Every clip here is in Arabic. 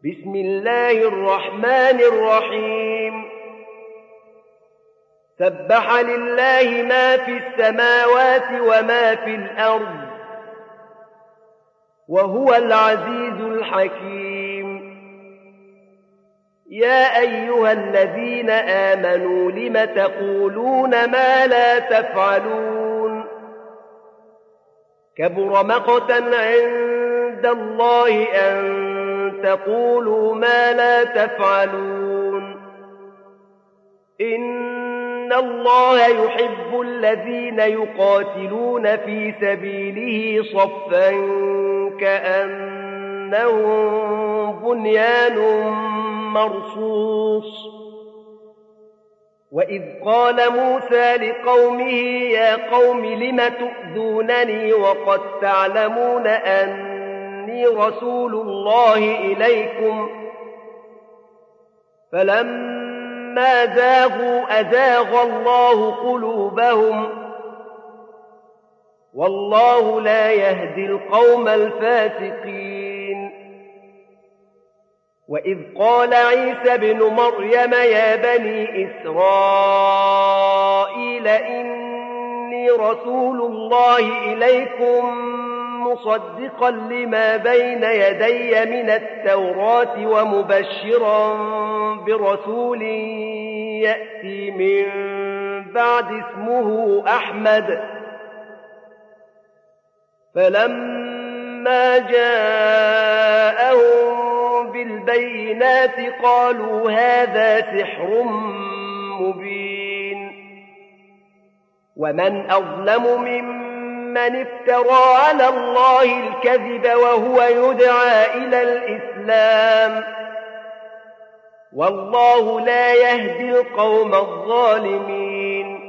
بسم الله الرحمن الرحيم سبح لله ما في السماوات وما في الأرض وهو العزيز الحكيم يا أيها الذين آمنوا لم تقولون ما لا تفعلون كبر مقتا عند الله أن تقولوا ما لا تفعلون إن الله يحب الذين يقاتلون في سبيله صفا كأنهم بنيان مرصوص وإذ قال موسى لقومه يا قوم لم تؤذونني وقد تعلمون أني رسول الله إليكم فلما زاغوا أزاغ الله قلوبهم والله لا يهدي القوم الفاسقين وإذ قال عيسى ابن مريم يا بني إسرائيل إني رسول الله إليكم مصدقا لما بين يدي من التوراة ومبشرا برسول يأتي من بعد اسمه أحمد فلما جاءهم بالبينات قالوا هذا سحر مبين ومن أظلم ممن افترى على الله الكذب وهو يدعى إلى الإسلام والله لا يهدي القوم الظالمين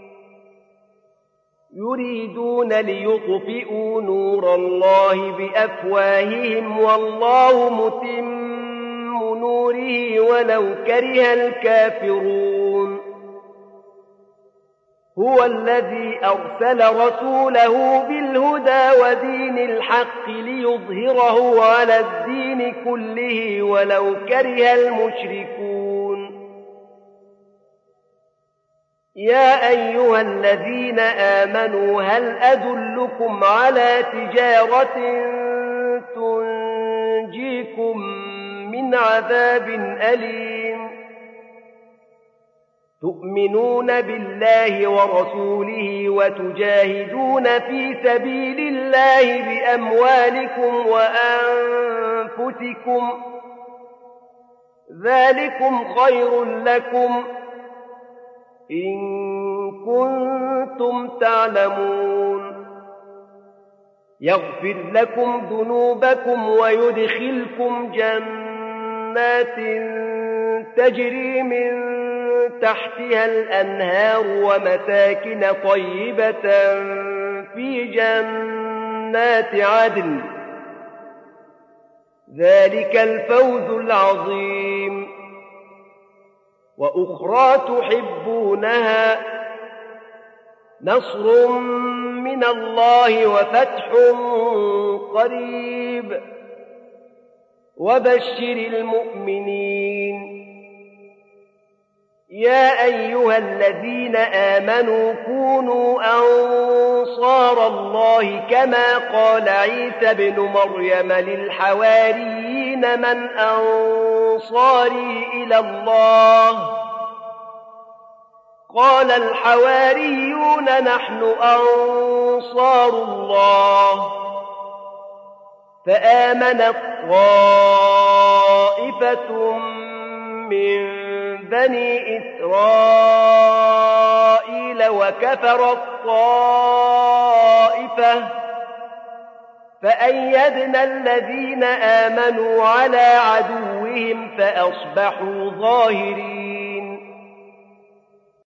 يريدون ليطفئوا نور الله بأفواههم والله متم نوره ولو كره الكافرون هو الذي أرسل رسوله بالهدى ودين الحق ليظهره على الدين كله ولو كره المشركون يا أيها الذين آمنوا هل أدلكم على تجارة تنجيكم من عذاب أليم تؤمنون بالله ورسوله وتجاهدون في سبيل الله بأموالكم وأنفسكم ذلكم خير لكم إن كنتم تعلمون يغفر لكم ذنوبكم ويدخلكم جنات تجري من تحتها الأنهار ومساكن طيبة في جنات عدن ذلك الفوز العظيم وأخرى تحبونها نصر من الله وفتح قريب وبشر المؤمنين يا أيها الذين آمنوا كونوا أنصار الله كما قال عيسى ابن مريم للحواريين من أنصاري إلى الله قال الحواريون نحن أنصار الله فآمنت طائفة من بني إسرائيل وكفرت طائفة فأيدنا الذين آمنوا على عدوهم فأصبحوا ظاهرين